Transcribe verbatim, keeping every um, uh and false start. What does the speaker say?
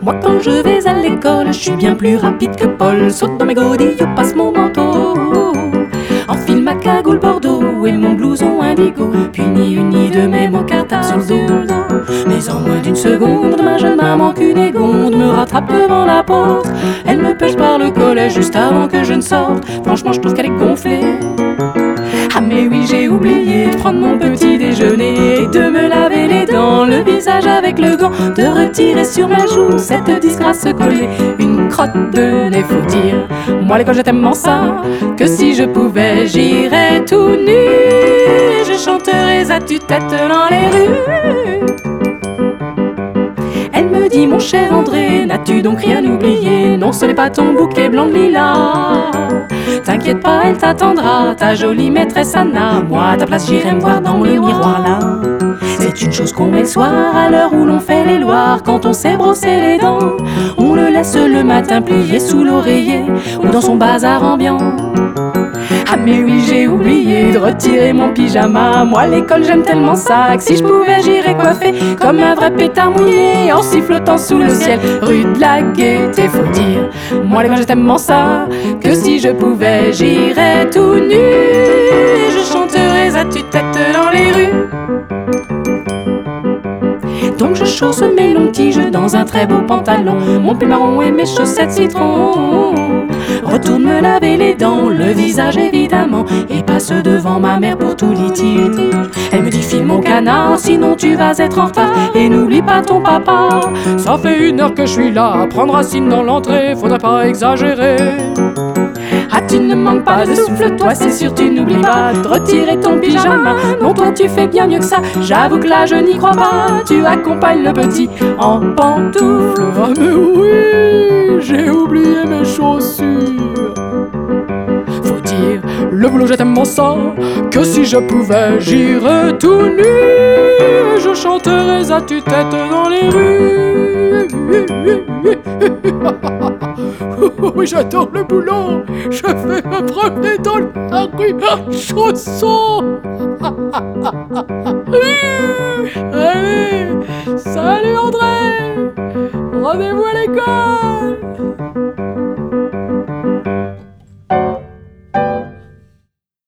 Moi quand je vais à l'école, je suis bien plus rapide que Paul. Saute dans mes godilles, passe mon manteau, enfile ma cagoule bordeaux et mon blouson indigo. Puis ni une ni deux, mets mon cartable sur le dos. Mais en moins d'une seconde, ma jeune maman cunégonde me rattrape devant la porte. Elle me pêche par le collet juste avant que je ne sorte. Franchement je trouve qu'elle est gonflée. Ah mais oui, j'ai oublié de prendre mon petit déjeuner, de me laver les dents, le visage avec le gant, de retirer sur ma joue cette disgrâce collée, une crotte de lait. Faut dire, moi l'école je tellement ça, que si je pouvais j'irais tout nu et je chanterais à tue-tête dans les rues. Elle me dit, mon cher André, n'as-tu donc rien oublié? Non, ce n'est pas ton bouquet blanc de lilas. T'inquiète pas, elle t'attendra, ta jolie maîtresse Anna. Moi, à ta place, j'irai me voir dans le miroir là. C'est une chose qu'on met le soir, à l'heure où l'on fait les loirs. Quand on s'est brossé les dents, on le laisse le matin plié sous l'oreiller ou dans son bazar ambiant. Ah mais oui, j'ai oublié de retirer mon pyjama. Moi l'école j'aime tellement ça, que si je pouvais j'irais coiffer comme un vrai pétard mouillé, en sifflotant sous le ciel rue de la Gaîté. Faut dire, moi l'école j'aime tellement ça, que si je pouvais j'irais tout nu et je chanterais à tue-tête dans les rues. Donc je chausse mes longs tiges dans un très beau pantalon, mon pull marron et mes chaussettes citron. Retourne me laver les dents, le visage évidemment, et passe devant ma mère pour tout litige. Elle me dit, file mon canard, sinon tu vas être en retard, et n'oublie pas ton papa. Ça fait une heure que je suis là, prendre racine dans l'entrée, faudrait pas exagérer. Ah tu ne manques pas de souffle, toi c'est sûr tu n'oublies pas de retirer ton pyjama. Non toi tu fais bien mieux que ça, j'avoue que là je n'y crois pas. Tu accompagnes le petit en pantoufles. Ah mais oui, j'ai oublié mes chaussures. Faut dire, le boulot j'ai tellement ça, que si je pouvais j'irais tout nu et je chanterais à tue-tête dans les rues. Oui, j'adore le boulot. Je vais me promener dans la rue en chaussons. Allez, salut André. Rendez-vous à l'école.